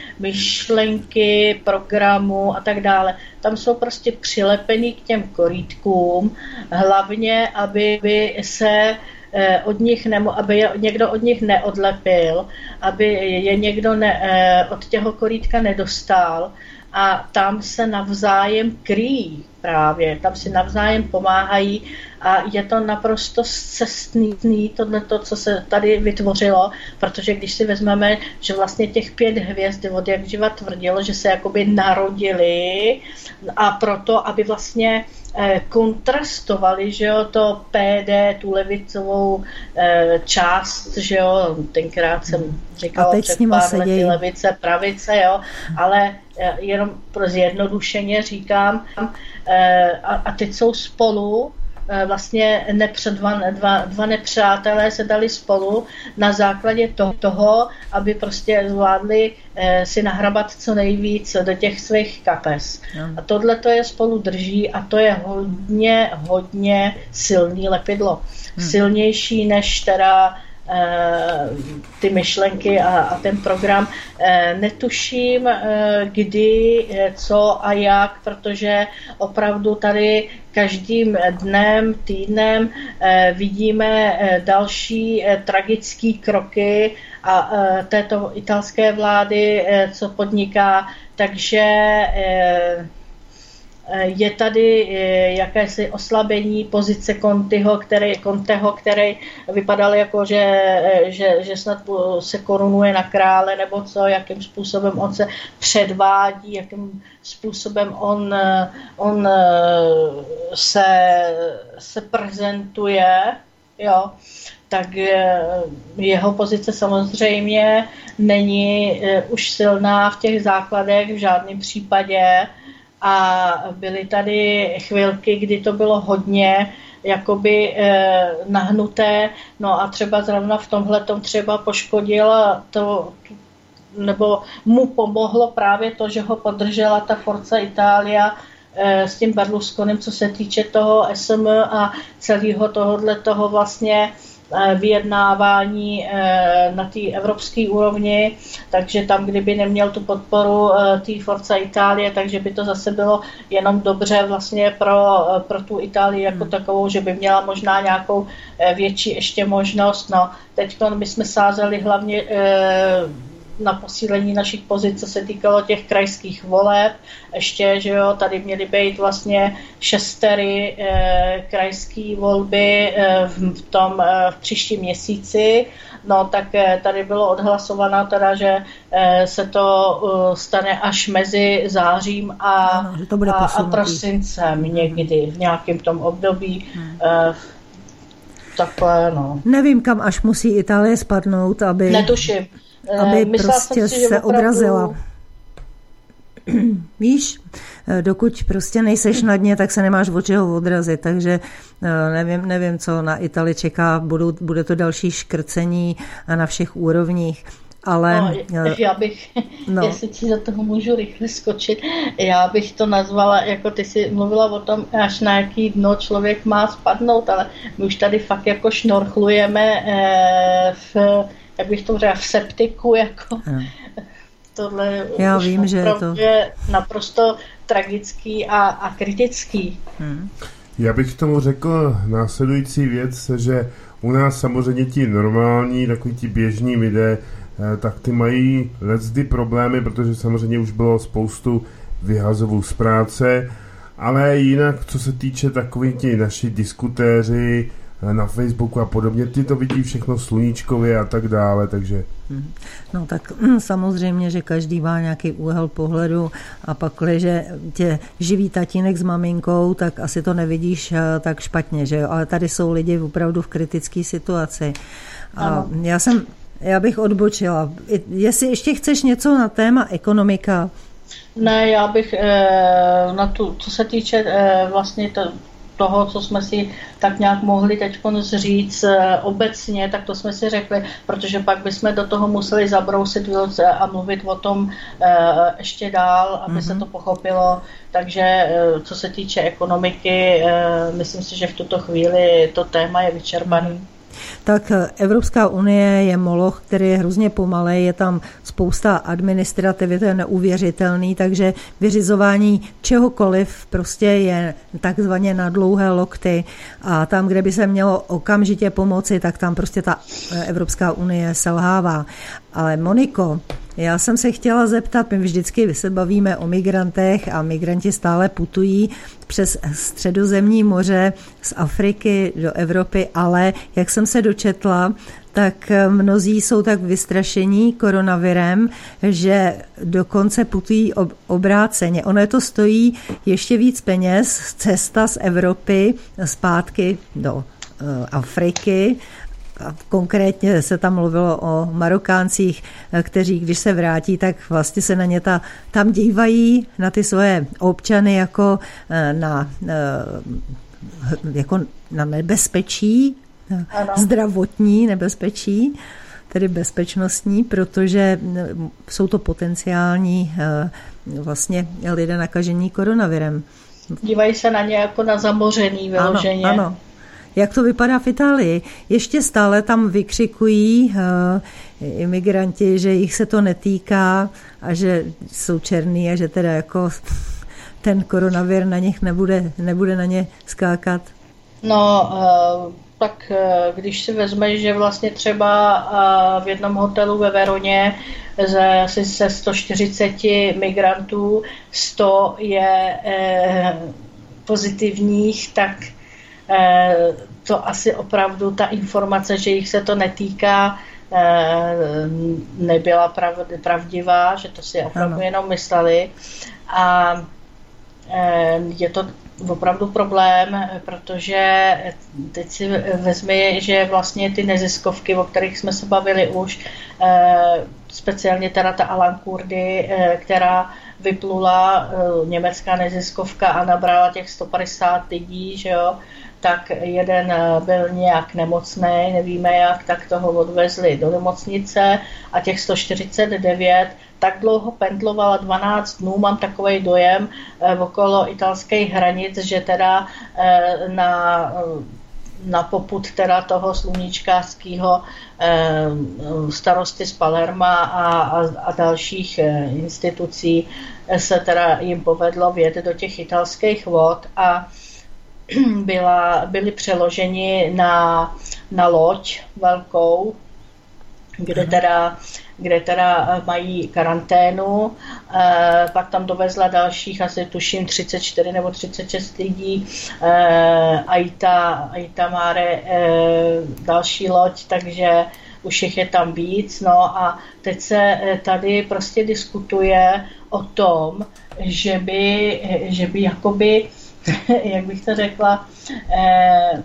myšlenky, programu a tak dále. Tam jsou prostě přilepený k těm korýtkům, hlavně, aby se od nich nemo, aby je někdo od nich neodlepil, aby je někdo ne, od těho korýtka nedostal a tam se navzájem kryjí právě, tam si navzájem pomáhají a je to naprosto scestný tohleto, co se tady vytvořilo, protože když si vezmeme, že vlastně těch pět hvězd od jak živa tvrdilo, že se jakoby narodili a proto, aby vlastně kontrastovali, že jo, to P D, tu levicovou e, část, že jo, tenkrát jsem říkala před pár lety levice, pravice, jo, ale e, jenom pro zjednodušeně říkám, e, a, a teď jsou spolu, e, vlastně nepřed, dva, dva, dva nepřátelé se dali spolu na základě toho, toho aby prostě zvládli e, si nahrabat co nejvíc do těch svých kapes. A tohle to je spolu drží a to je hodně, hodně silný lepidlo. Hmm. Silnější než teda ty myšlenky a, a ten program. Netuším, kdy, co a jak, protože opravdu tady každým dnem, týdnem vidíme další tragické kroky a této italské vlády, co podniká, takže je tady jakési oslabení pozice Conteho, který, Conteho, který vypadal jako, že, že, že snad se korunuje na krále, nebo co, jakým způsobem on se předvádí, jakým způsobem on, on se, se prezentuje, jo. Tak jeho pozice samozřejmě není už silná v těch základech v žádném případě. A byly tady chvilky, kdy to bylo hodně jakoby eh, nahnuté, no a třeba zrovna v tomhletom třeba poškodil to, nebo mu pomohlo právě to, že ho podržela ta Forza Italia eh, s tím Berlusconim, co se týče toho S M a celého tohohle toho vlastně vyjednávání na té evropské úrovni, takže tam, kdyby neměl tu podporu té Forza Itálie, takže by to zase bylo jenom dobře vlastně pro, pro tu Itálii jako hmm. takovou, že by měla možná nějakou větší ještě možnost. No, teď my jsme sázeli hlavně na posílení našich pozic, co se týkalo těch krajských voleb. Ještě, že jo, tady měly být vlastně šestery eh, krajské volby eh, v tom eh, v příštím měsíci. No tak eh, tady bylo odhlasováno teda, že eh, se to uh, stane až mezi zářím a, ano, to bude a, a prosincem někdy v nějakém tom období. Hmm. Eh, takhle, no. Nevím, kam až musí Itálie spadnout, aby... Netuším. aby Myslela prostě si, se opravdu... odrazila. Víš, dokud prostě nejseš na dně, tak se nemáš od čeho odrazit, takže nevím, nevím co na Itálii čeká, budou, bude to další škrcení na všech úrovních. Ale, no, já bych, no. jestli ti za toho můžu rychle skočit, já bych to nazvala, jako ty jsi mluvila o tom, až na jaký dno člověk má spadnout, ale my už tady fakt jako šnorchlujeme eh, v, jak bych to řekla, v septiku, jako no. Tohle já vím, že je to je naprosto tragický a, a kritický. Hmm. Já bych k tomu řekl následující věc, že u nás samozřejmě ti normální, takový ti běžní lidé, tak ty mají leckdy problémy, protože samozřejmě už bylo spoustu vyhazovů z práce, ale jinak, co se týče takový ti naši diskutéři na Facebooku a podobně, ty to vidí všechno sluníčkově a tak dále, takže... No tak samozřejmě, že každý má nějaký úhel pohledu a pak, že tě živí tatínek s maminkou, tak asi to nevidíš tak špatně, že jo, ale tady jsou lidi opravdu v kritické situaci. A já jsem Já bych odbočila. Jestli ještě chceš něco na téma ekonomika? Ne, já bych na tu, co se týče vlastně to, toho, co jsme si tak nějak mohli teď říct obecně, tak to jsme si řekli, protože pak bychom do toho museli zabrousit a mluvit o tom ještě dál, aby mm-hmm. se to pochopilo. Takže co se týče ekonomiky, myslím si, že v tuto chvíli to téma je vyčerpaný. Mm-hmm. Tak Evropská unie je moloch, který je hrozně pomalej, je tam spousta administrativy, to je neuvěřitelný, takže vyřizování čehokoliv prostě je takzvaně na dlouhé lokty a tam, kde by se mělo okamžitě pomoci, tak tam prostě ta Evropská unie selhává. Ale Moniko, já jsem se chtěla zeptat, my vždycky se bavíme o migrantech a migranti stále putují přes Středozemní moře z Afriky do Evropy, ale jak jsem se dočetla, tak mnozí jsou tak vystrašení koronavirem, že dokonce putují obráceně. Ono je to stojí ještě víc peněz, cesta z Evropy zpátky do Afriky. A konkrétně se tam mluvilo o Marokáncích, kteří, když se vrátí, tak vlastně se na ně ta, tam dívají na ty svoje občany jako na, jako na nebezpečí, ano. Zdravotní nebezpečí, tedy bezpečnostní, protože jsou to potenciální vlastně lidé nakažení koronavirem. Dívají se na ně jako na zamořený vyloženě. Ano, ano. Jak to vypadá v Itálii? Ještě stále tam vykřikují uh, imigranti, že jich se to netýká a že jsou černý a že teda jako ten koronavir na nich nebude, nebude na ně skákat. No, uh, tak uh, když si vezmeš, že vlastně třeba uh, v jednom hotelu ve Veroně ze, asi se sto čtyřicet migrantů sto je uh, pozitivních, tak uh, to asi opravdu ta informace, že jich se to netýká, uh, nebyla prav, pravdivá, že to si opravdu ano. jenom mysleli. A uh, je to opravdu problém, protože teď si vezmi, že vlastně ty neziskovky, o kterých jsme se bavili už, speciálně teda ta Alan Kurdi, která vyplula, německá neziskovka a nabrala těch sto padesát lidí, že jo, tak jeden byl nějak nemocný, nevíme jak, tak toho odvezli do nemocnice a těch sto čtyřicet devět tak dlouho pendlovala dvanáct dnů, mám takový dojem, okolo italských hranic, že teda na, na popud teda toho sluníčkářského starosty z Palerma a, a, a dalších institucí se teda jim povedlo vjet do těch italských vod a byla, byli přeloženi na, na loď velkou, kde teda, kde teda mají karanténu, e, pak tam dovezla dalších, asi tuším třicet čtyři nebo třicet šest lidí, e, Aita, Aita Mare, e, další loď, takže už jich je tam víc, no a teď se tady prostě diskutuje o tom, že by, že by jakoby, jak bych to řekla, e,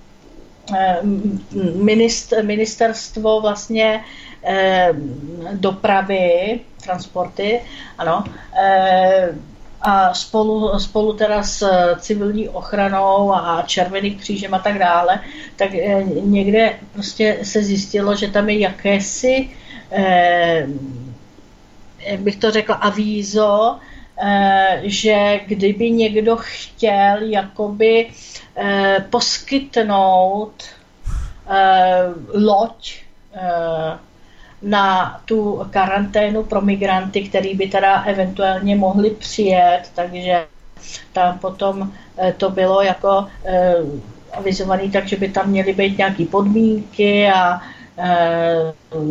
ministerstvo vlastně eh, dopravy, transporty, ano, eh, a spolu, spolu teda s civilní ochranou a Červeným křížem a tak dále, tak eh, někde prostě se zjistilo, že tam je jakési, eh, jak bych to řekla, avízo, eh, že kdyby někdo chtěl jakoby Eh, poskytnout eh, loď eh, na tu karanténu pro migranty, který by teda eventuálně mohli přijet, takže tam potom eh, to bylo jako eh, avizovaný, takže by tam měly být nějaké podmínky a eh,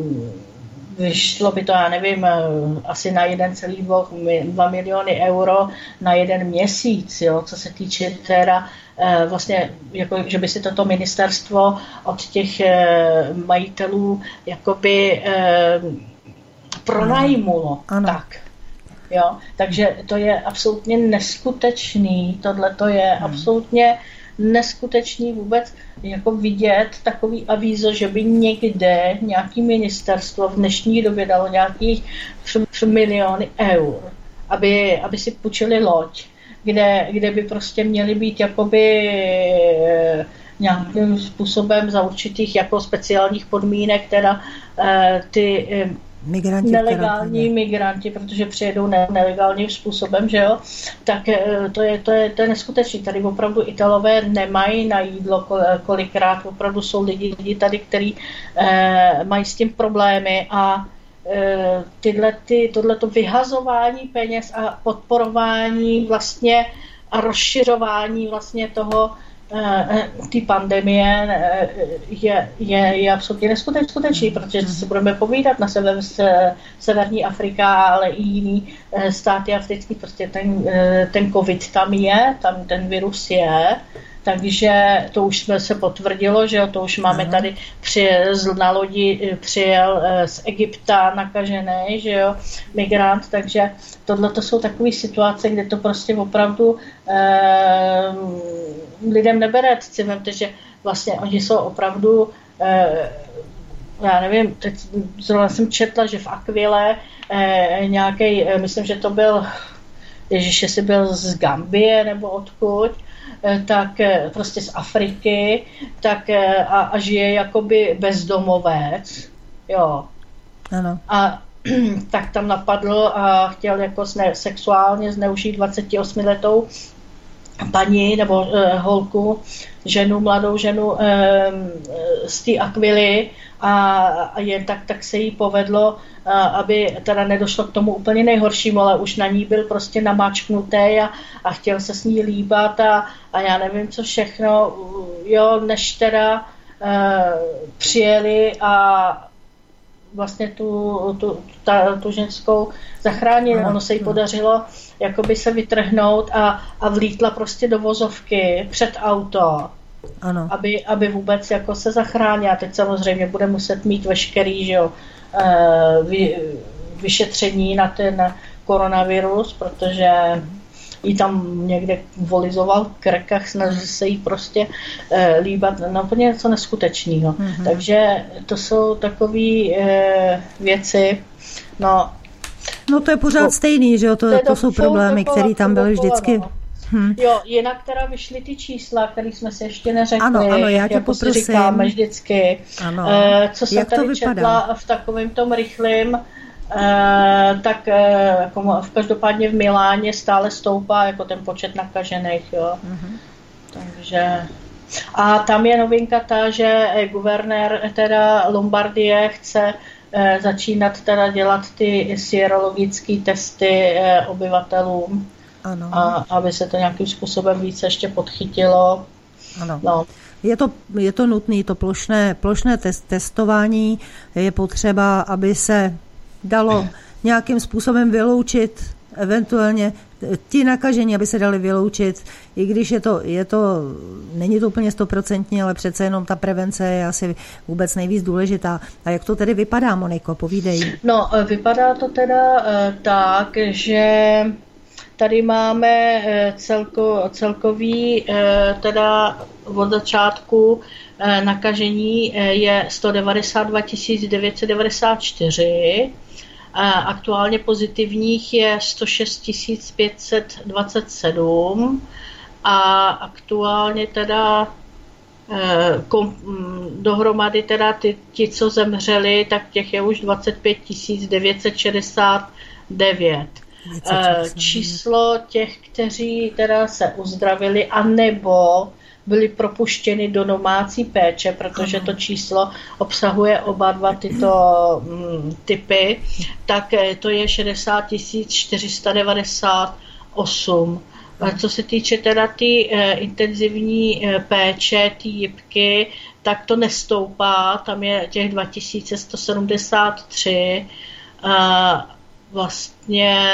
vyšlo by to, já nevím, asi na jeden celý dva miliony euro na jeden měsíc, jo, co se týče teda vlastně, jako, že by si toto ministerstvo od těch majitelů jakoby eh, pronajmulo. Ano. Tak. Jo, takže to je absolutně neskutečný, tohle to je hmm. absolutně neskutečný vůbec jako vidět takový avízo, že by někde nějaký ministerstvo v dnešní době dalo nějakých tři miliony eur, aby, aby si půjčili loď, kde, kde by prostě měly být jakoby nějakým způsobem za určitých jako speciálních podmínek, teda ty Migranti nelegální migranti, protože přijedou ne- nelegálním způsobem, že jo, tak to je, to je, to je neskutečný. Tady opravdu Italové nemají na jídlo kolikrát, opravdu jsou lidi, lidi tady, kteří eh, mají s tím problémy a eh, tyhle, ty, tohleto vyhazování peněz a podporování vlastně a rozšiřování vlastně toho té pandemie je, je, je absolutně neskutečný, protože si budeme povídat na sever, severní Afrika, ale i jiný státy africký, prostě ten, ten covid tam je, tam ten virus je, takže to už jsme se potvrdilo, že jo, to už máme tady přijel, na lodi přijel z Egypta nakažený, že jo, migrant, takže tohle to jsou takové situace, kde to prostě opravdu eh, lidem nebere. Teď si vemte, že vlastně oni jsou opravdu, eh, já nevím, teď zrovna jsem četla, že v Aquile eh, nějaký, eh, myslím, že to byl, ježiš, jestli byl z Gambie nebo odkud, tak prostě z Afriky, tak a, a žije jakoby bezdomovec, jo. Ano. A tak tam napadl a chtěl jako zne, sexuálně zneužít dvacetiosmiletou paní nebo e, holku, ženu, mladou ženu e, z té Aquily a, a jen tak, tak se jí povedlo, a, aby teda nedošlo k tomu úplně nejhoršímu, ale už na ní byl prostě namáčknutý a, a chtěl se s ní líbat a, a já nevím co všechno, jo, než teda e, přijeli a vlastně tu, tu, ta, tu ženskou zachránili. Ono se jí podařilo jakoby se vytrhnout a, a vlítla prostě do vozovky před auto, ano. Aby, aby vůbec jako se zachránila. Teď samozřejmě bude muset mít veškerý, že jo, vy, vyšetření na ten koronavirus, protože jí tam někde volizoval v krkách, snažil se jí prostě e, líbat, no úplně něco neskutečného. Mm-hmm. Takže to jsou takové e, věci, no. No to je pořád to, stejný, že jo, to, to, to jsou problémy, které tam byly vždycky. No. Hm. Jo, jinak teda vyšly ty čísla, které jsme si ještě neřekli, ano, ano, já tě jako poprosím. Si říkáme vždycky. Ano. E, co jsem Jak tady to četla v takovém tom rychlým, Uh, tak uh, jako v každopádně v Miláně stále stoupá jako ten počet nakažených, jo. Mm-hmm. Takže a tam je novinka ta, že guvernér teda Lombardie chce uh, začínat teda dělat ty sérologické testy uh, obyvatelům, ano. A aby se to nějakým způsobem více ještě podchytilo. Ano. No. Je to, je to nutné, to plošné, plošné test, testování je potřeba, aby se dalo nějakým způsobem vyloučit, eventuálně ti nakažení, aby se dali vyloučit, i když je to, je to není to úplně stoprocentní, ale přece jenom ta prevence je asi vůbec nejvíc důležitá. A jak to tedy vypadá, Moniko, povídej. No, vypadá to teda tak, že tady máme celko, celkový teda od začátku nakažení je sto devadesát dva tisíc devět set devadesát čtyři. Aktuálně pozitivních je sto šest tisíc pět set dvacet sedm a aktuálně teda kom, dohromady teda ty, ti, co zemřeli, tak těch je už dvacet pět tisíc devět set šedesát devět. Číslo těch, kteří teda se uzdravili anebo byly propuštěny do domácí péče, protože to číslo obsahuje oba dva tyto mm, typy, tak to je šedesát tisíc čtyři sta devadesát osm. Co se týče teda ty e, intenzivní e, péče, ty jipky, tak to nestoupá, tam je těch dva tisíce sto sedmdesát tři. E, vlastně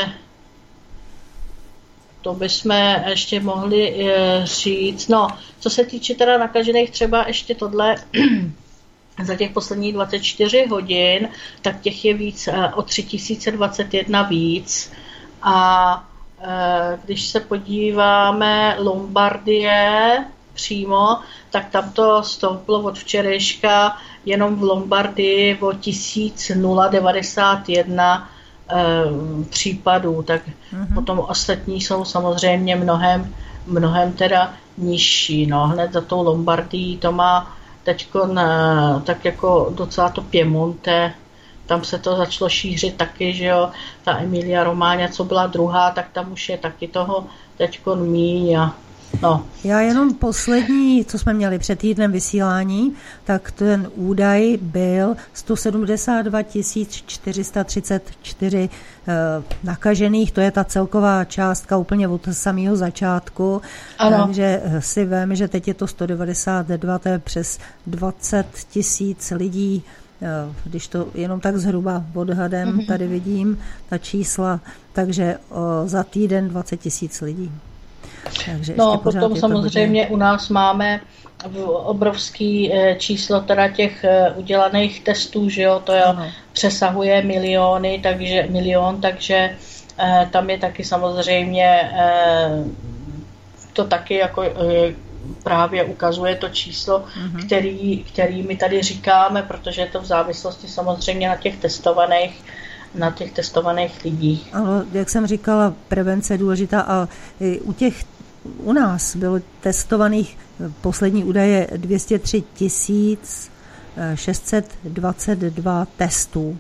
to bychom ještě mohli e, říct. No, co se týče teda nakažených, třeba ještě tohle za těch posledních dvacet čtyři hodin, tak těch je víc e, o tři tisíce dvacet jedna víc. A e, když se podíváme Lombardie přímo, tak tam to stouplo od včerejška jenom v Lombardii o tisíc devadesát jedna případů, tak mm-hmm. potom ostatní jsou samozřejmě mnohem, mnohem teda nižší. No, hned za tou Lombardií to má teďko na, tak jako docela to Piemonte, tam se to začalo šířit taky, že jo, ta Emilia Romagna, co byla druhá, tak tam už je taky toho teďko míň a no. Já jenom poslední, co jsme měli před týdnem vysílání, tak ten údaj byl sto sedmdesát dva tisíc čtyři sta třicet čtyři eh, nakažených, to je ta celková částka úplně od samého začátku. Ano. Takže si vím, že teď je to sto devadesát dva, to je přes dvacet tisíc lidí, když to jenom tak zhruba odhadem mm-hmm. tady vidím ta čísla, takže o, za týden dvacet tisíc lidí. Takže no, potom samozřejmě hodně. U nás máme obrovský číslo teda těch udělaných testů, že jo, to je, přesahuje miliony, takže milion, takže eh, tam je taky samozřejmě eh, to taky jako eh, právě ukazuje to číslo, mm-hmm. který, který my tady říkáme, protože je to v závislosti samozřejmě na těch testovaných na těch testovaných lidích. Ano, jak jsem říkala, prevence je důležitá a u těch u nás bylo testovaných poslední údaje dvě stě tři tisíc šest set dvacet dva testů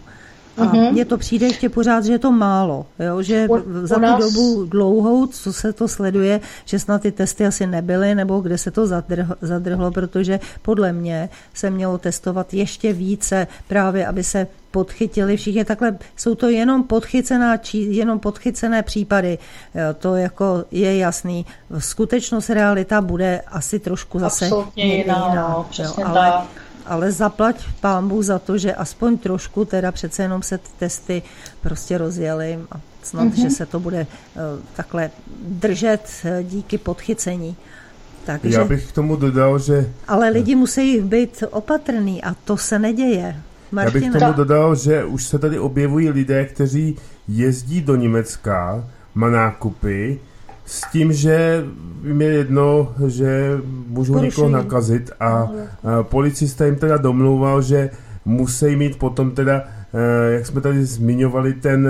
A uh-huh. mně to přijde ještě pořád, že je to málo, jo? Že u, za tu nás... dobu dlouhou, co se to sleduje, že snad ty testy asi nebyly, nebo kde se to zadrhlo, zadrhlo, protože podle mě se mělo testovat ještě více, právě aby se podchytili všichni. Takhle jsou to jenom, podchycená, jenom podchycené případy. Jo, to jako je jasný. Skutečnost, realita bude asi trošku zase absolutně jiná. jiná no, jo, ale, ale zaplať pánbůh za to, že aspoň trošku teda přece jenom se ty testy prostě rozjeli a snad, mm-hmm. že se to bude uh, takhle držet uh, díky podchycení. Takže, já bych k tomu dodal, že... Ale lidi musí být opatrný a to se neděje. Martina. Já bych k tomu dodal, že už se tady objevují lidé, kteří jezdí do Německa, má nákupy, s tím, že jim je jedno, že můžou Porušení. někoho nakazit a, a policista jim teda domlouval, že musí mít potom teda, jak jsme tady zmiňovali, ten,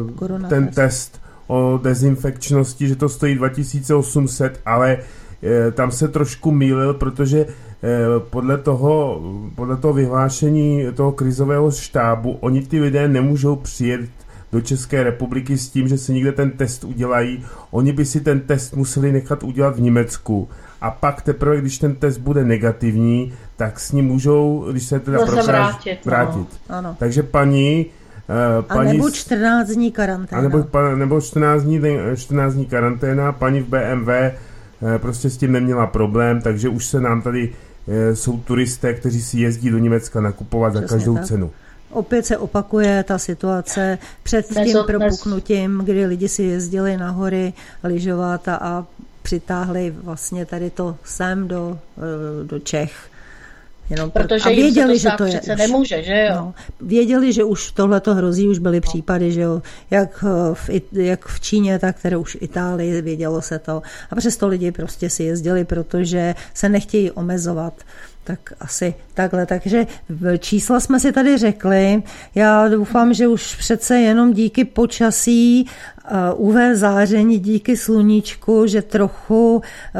ten test o dezinfekčnosti, že to stojí dva tisíce osm set, ale tam se trošku mýlil, protože podle toho, podle toho vyhlášení toho krizového štábu oni ty lidé nemůžou přijet do České republiky s tím, že si někde ten test udělají. Oni by si ten test museli nechat udělat v Německu. A pak teprve, když ten test bude negativní, tak s ním můžou, když se teda prokáže, vrátit. vrátit. Ano. Takže paní... Uh, paní a nebo čtrnáct dní karanténa. A nebo, nebo čtrnáct dní, čtrnáct dní karanténa. Paní v bé em vé uh, prostě s tím neměla problém, takže už se nám tady uh, jsou turisté, kteří si jezdí do Německa nakupovat Přesně za každou tak. cenu. Opět se opakuje ta situace před tím dnes, propuknutím, dnes. kdy lidi si jezdili na hory lyžovat a, a přitáhli vlastně tady to sem do, do Čech. Jenom Protože a věděli, že to je přece už, nemůže, že jo? No, věděli, že už tohle to hrozí, už byly případy, že jo, jak v, jak v Číně, tak které už v Itálii, vědělo se to. A přesto lidi prostě si jezdili, protože se nechtějí omezovat. Tak asi takhle. Takže čísla jsme si tady řekli. Já doufám, že už přece jenom díky počasí, U V záření, díky sluníčku, že trochu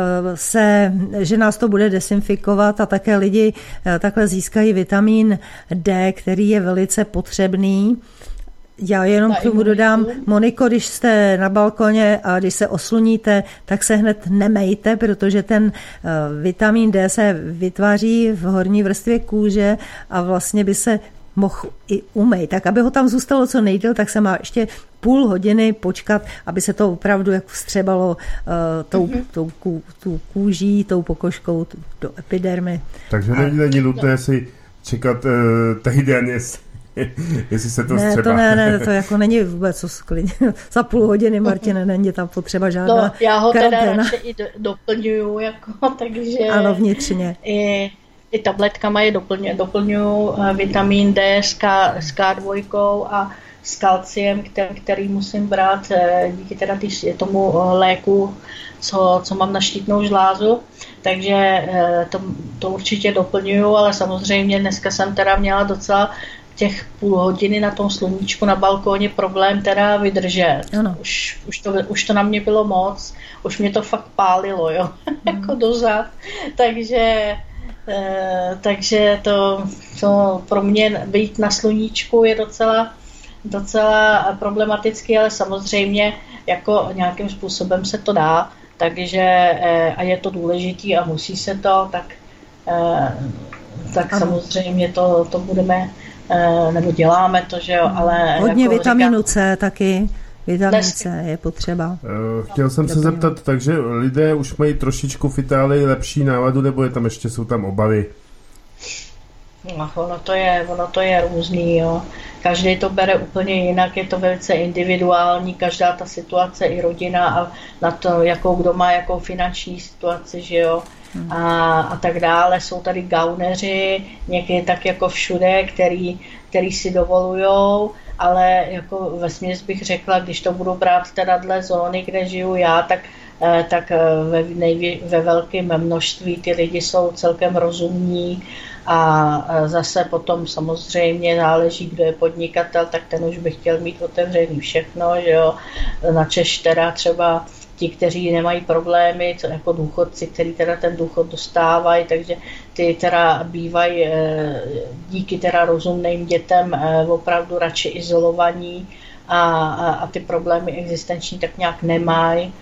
se, že nás to bude desinfikovat a také lidi takhle získají vitamin D, který je velice potřebný. Já jenom k tomu dodám, Moniko, když jste na balkoně a když se osluníte, tak se hned nemejte, protože ten vitamin D se vytváří v horní vrstvě kůže a vlastně by se mohl i umýt. Tak aby ho tam zůstalo co nejdéle, tak se má ještě půl hodiny počkat, aby se to opravdu jak vstřebalo uh, tou, mm-hmm. tou, tou, tou kůží, tou pokožkou do epidermy. Takže není, není nutné si čekat uh, týden, jestli jestli se to ne, střeba. To ne, ne, to jako není vůbec co sklidně. Za půl hodiny, Martine, není tam potřeba žádná no, já ho karanténa. teda radši i doplňuju, jako, takže... Ano, vnitřně. I, i tabletkama je doplňuju, doplňuju vitamin D s, K, s K dva a s kalciem, který, který musím brát díky teda tý, tomu léku, co, co mám na štítnou žlázu. Takže to, to určitě doplňuju, ale samozřejmě dneska jsem teda měla docela těch půl hodiny na tom sluníčku na balkóně problém teda vydržet. Už, už, to, už to na mě bylo moc, už mě to fakt pálilo, jo, mm. jako dozad. Takže, eh, takže to, to pro mě být na sluníčku je docela, docela problematický, ale samozřejmě jako nějakým způsobem se to dá, takže eh, a je to důležitý a musí se to, tak, eh, tak samozřejmě to, to budeme nebo děláme to, že jo, ale... Hodně jako vitamínu říká, C taky, vitamin C je potřeba. Chtěl jsem se zeptat, takže lidé už mají trošičku v Itálii lepší náladu, nebo je tam ještě, jsou tam obavy? No, ono to je, ono to je různý, jo. Každý to bere úplně jinak, je to velice individuální, každá ta situace i rodina a na to, jakou kdo má, jakou finanční situaci, že jo. A, a tak dále. Jsou tady gauneři, někdy tak jako všude, který, který si dovolujou, ale jako vesměs bych řekla, když to budu brát teda dle zóny, kde žiju já, tak, tak ve, nejvě, ve velkém množství ty lidi jsou celkem rozumní a zase potom samozřejmě záleží, kdo je podnikatel, tak ten už by chtěl mít otevřený všechno, že jo. Načež teda třeba ti, kteří nemají problémy, co jako důchodci, kteří teda ten důchod dostávají, takže ty teda bývají díky teda rozumným dětem opravdu radši izolovaní a, a, a ty problémy existenční tak nějak nemají,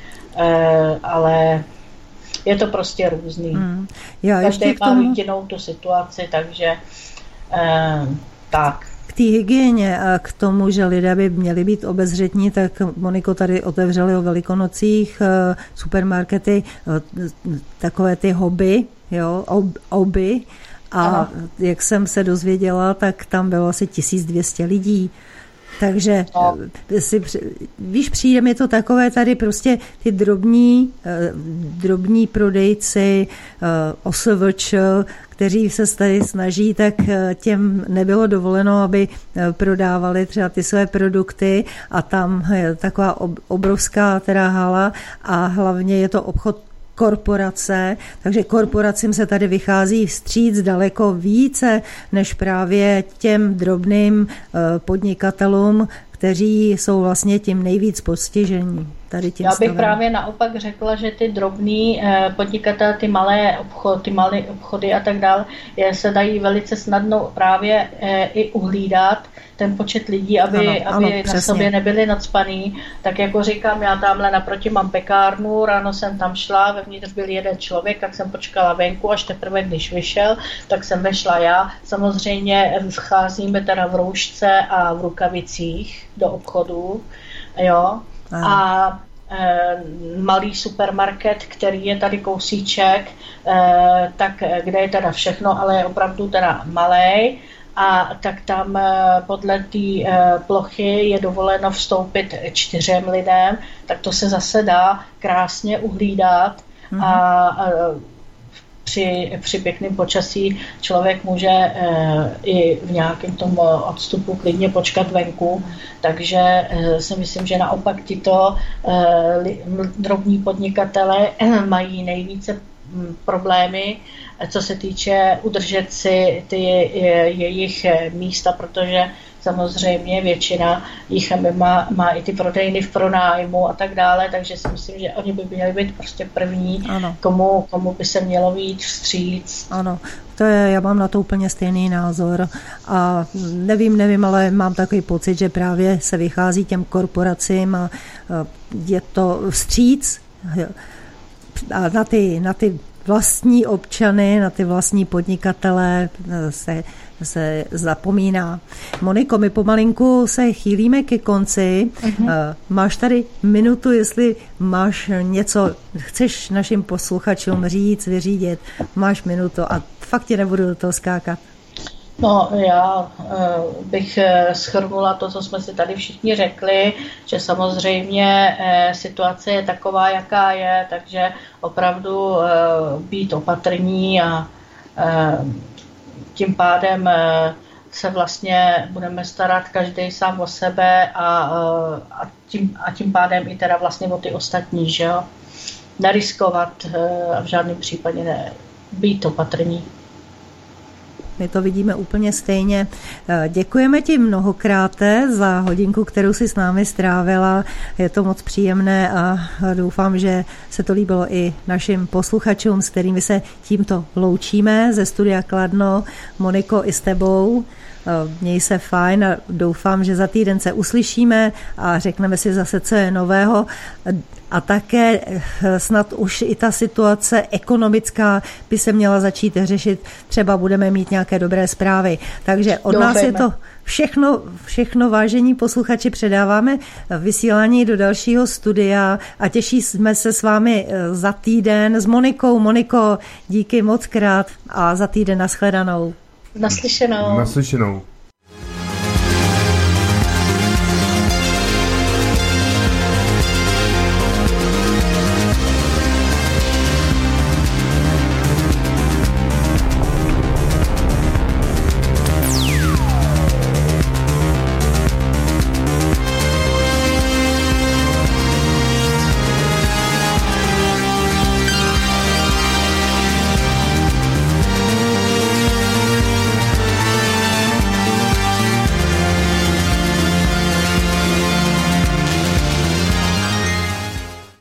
ale je to prostě různý. Hmm. Já každý má tomu... jinou tu situaci, takže eh, tak. K té hygieně a k tomu, že lidé by měli být obezřetní, tak Moniko tady otevřeli o Velikonocích supermarkety, takové ty hobby, jo, ob, oby. A aha, jak jsem se dozvěděla, tak tam bylo asi tisíc dvě stě lidí. Takže no, si, víš, přijde mi to takové tady prostě ty drobní, drobní prodejci, O S V Č, kteří se tady snaží, tak těm nebylo dovoleno, aby prodávali třeba ty své produkty a tam je taková obrovská teda hala a hlavně je to obchod korporace, takže korporacím se tady vychází vstříc daleko více než právě těm drobným podnikatelům, kteří jsou vlastně tím nejvíc postižení. Tady tím Já bych stavem. Právě naopak řekla, že ty drobný podnikatelé, ty malé obchody, ty malé obchody a tak dále, se dají velice snadno právě i uhlídat ten počet lidí, aby, ano, aby ano, na sobě nebyli nacpaný. Tak jako říkám, já tamhle naproti mám pekárnu, ráno jsem tam šla, vevnitř byl jeden člověk, tak jsem počkala venku, až teprve když vyšel, tak jsem vešla já. Samozřejmě vcházíme teda v roušce a v rukavicích do obchodu, jo. Aha. A e, malý supermarket, který je tady kousíček, e, tak kde je teda všechno, ale je opravdu teda malej, a tak tam e, podle té e, plochy je dovoleno vstoupit čtyřem lidem, tak to se zase dá krásně uhlídat. Mhm. a, a Při, při pěkném počasí člověk může e, i v nějakém tom odstupu klidně počkat venku, takže e, si myslím, že naopak tito e, li, drobní podnikatele e, mají nejvíce m, problémy, co se týče udržet si ty je, jejich místa, protože samozřejmě většina jich má, má i ty prodejny v pronájmu a tak dále, takže si myslím, že oni by měli být prostě první, komu, komu by se mělo být vstříc. Ano, to je, já mám na to úplně stejný názor a nevím, nevím, ale mám takový pocit, že právě se vychází těm korporacím a je to vstříc a na ty, na ty vlastní občany, na ty vlastní podnikatele se, se zapomíná. Moniko, my pomalinku se chýlíme ke konci. Uh-huh. Máš tady minutu, jestli máš něco, chceš našim posluchačům říct, vyřídit, máš minutu a fakt tě nebudu do toho skákat. No, já bych shrnula to, co jsme si tady všichni řekli, že samozřejmě situace je taková, jaká je, takže opravdu být opatrní a tím pádem se vlastně budeme starat každý sám o sebe a, a, tím, a tím pádem i teda vlastně o ty ostatní, že jo. Neriskovat a v žádném případě ne, být opatrní. My to vidíme úplně stejně. Děkujeme ti mnohokrát za hodinku, kterou si s námi strávila. Je to moc příjemné a doufám, že se to líbilo i našim posluchačům, s kterými se tímto loučíme ze studia Kladno. Moniko, i s tebou. Měj se fajn a doufám, že za týden se uslyšíme a řekneme si zase, co je nového. A také snad už i ta situace ekonomická by se měla začít řešit. Třeba budeme mít nějaké dobré zprávy. Takže od Doufejme. Nás je to všechno, všechno, vážení posluchači, předáváme vysílání do dalšího studia a těšíme se s vámi za týden s Monikou. Moniko, díky moc krát a za týden nashledanou. Naslyšenou. Naslyšenou.